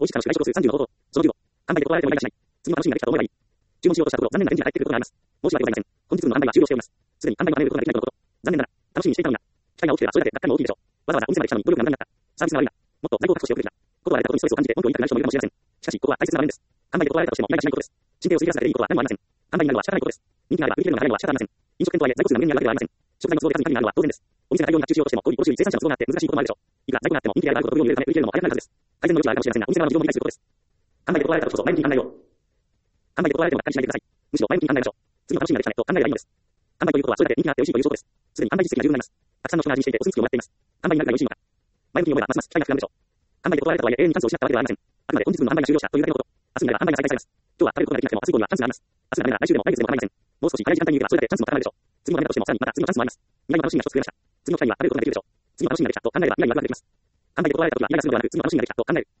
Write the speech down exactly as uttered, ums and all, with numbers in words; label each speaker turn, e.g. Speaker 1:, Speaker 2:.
Speaker 1: 美味しく楽しく外食数さんじゅうの方法。そのじゅうご。販売で断られてもイライラしない。次も楽しみができたと思えばいい。注文しようとしたところ、残念な返事が返ってくることがあります。申し訳ございません。本日分の販売は終了しております。すでに販売の金を得ることができないとのこと。残念だな。楽しみにしていたのにな。期待が大きければそれだけがっかりも大きいでしょう。わざわざお店まで来たのに努力が無駄になった。サービスが悪いな。もっと在庫を確保しておくべきだ。断られたことにストレスを感じて本当に痛くなる人もいるかもしれません。しかし、ここは大切な場面です。販売で断られたとしてもイライラしないことです。進展を吸い出さなくていいことは何もありません。販売になるのは仕方ないことです。人気があれば売り切れるのが早いのは仕方ありません。飲食店とはいえ在庫数が無限にあるわけではありません。食材の都合で数に限りがあるのは当然です。お店が大量に発注しようとしても、小売卸売生産者の都合があって難しいこともあるでしょう。いくら在庫があっても人気があることを無理を入れるため売り切れるのも早くなるはずです。改善の余地はあるかもしれませんが、お店側の事情も理解することです。販売で断られた時こそ前向きに考えよう。販売で断られてもがっかりしないでください。むしろ前向きに考えましょう。次も楽しみができたねと考えればいいのです。販売ということはそれだけ人気があって美味しいという証拠です。すでに販売実績が十分になります。たくさんの人が味見していてお墨付きをもらっています。販売になるから美味しいのか。前向きに思えばますます期待が膨らむでしょう。販売で断られたとはいえ永遠にチャンスを失ったわけではありません。あくまで本日分の販売が終了したというだけのこと。明日になれば販売が再開されます。今日は食べることができなくても明日以降にはチャンスがあります。明日がダメなら来週でも来月でも構いません。もう少し早い時間帯に言えばそれだけチャンスも高まるでしょう。次もダメだとしてもさらにまた次のチャンスもあります。未来の楽しみが一つ増えました。次の機会には食べることができるでしょう。次の楽しみができたと考えれば未来がワクワクできます。販売で断られた時はイライラするのではなく次の楽しみができたと考える。